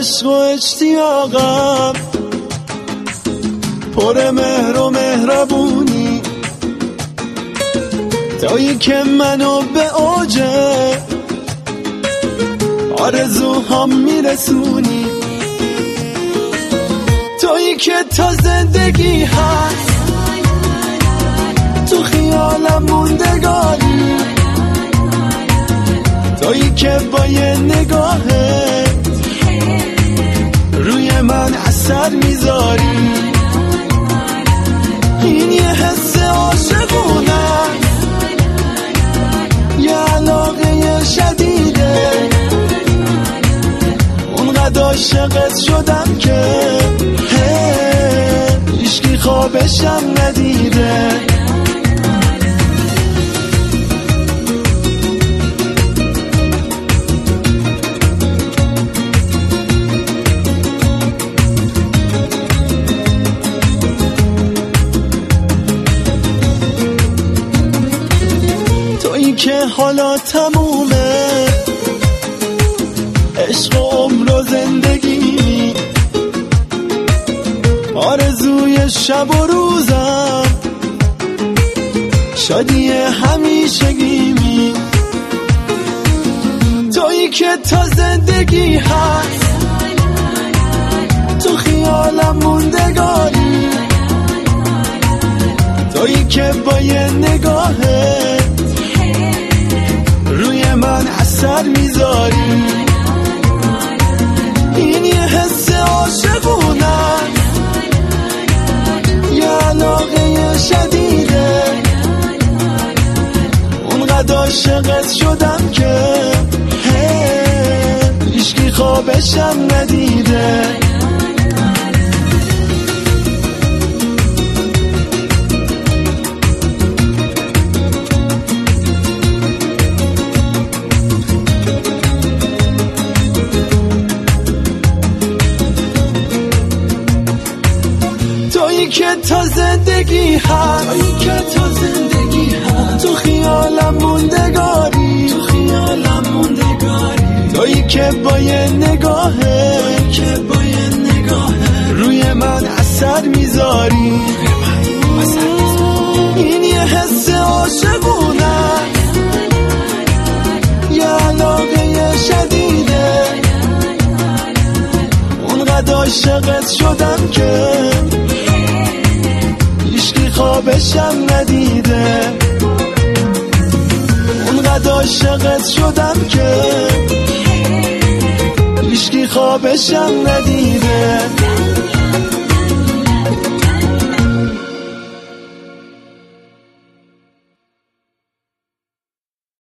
عشق و اشتیاقم، پر مهر و مهربونی، تویی که منو به اوج آرزوهام میرسونی، تویی که تا زندگی هست تو خیالم موندگاری، تویی که با یه نگاهت روی من اثر میذاری. این یه حس عاشقونه، یه علاقه شدیده، اونقدر عاشقت شدم که هیچکی خوابشم ندیده. تویی که حالا تمومه عشق و عمر و زندگی، آرزوی شب و روزم شادی همیشگیمی، تویی که تا زندگی هست تو خیالم موندگاری، تویی که با یه نگاهت روی من اثر میذاری. این یه حس عاشقونه، یه علاقه شدیده، اونقدر عاشقت شدم که هیچکی خوابشم ندیده. تویی که تا زندگی هست، تویی که تا زندگی هست تو خیالم موندگاری، تو خیالم موندگاری، تویی که با یه نگاهه، تویی که با یه نگاهه روی من اثر میذاری. این یه حس عاشقونه، یه علاقه شدیده، اونقدر عاشقت شدم که خوابشم ندیده، اونقدر عاشقت شدم که هیچکی خوابشم ندیده.